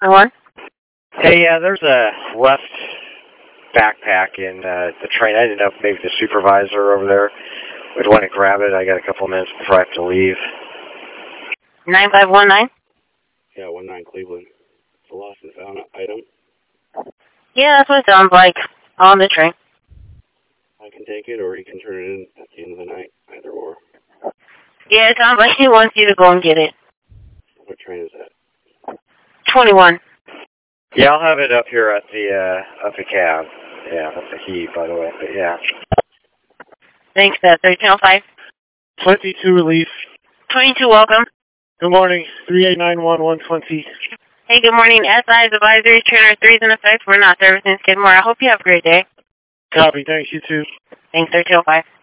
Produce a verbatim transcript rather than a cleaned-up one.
One. Hey, yeah, there's a left backpack in uh, the train. I didn't know if maybe the supervisor over there would want to grab it. I got a couple minutes before I have to leave. nine five one nine? Yeah, one nine Cleveland. It's a lost and found item. Yeah, that's what it sounds like. On the train. I can take it, or you can turn it in at the end of the night. Either or. Yeah, it sounds like he wants you to go and get it. What train is that? twenty-one. Yeah, I'll have it up here at the uh, up the cab. Yeah, that's a he, by the way. But yeah. Thanks, uh, thirteen oh five. twenty-two relief. twenty-two, welcome. Good morning. three eight nine one one twenty. Hey, good morning. S I's advisory trainer three is in effect. We're not servicing Skidmore. I hope you have a great day. Copy. Thanks. You too. Thanks, thirteen oh five.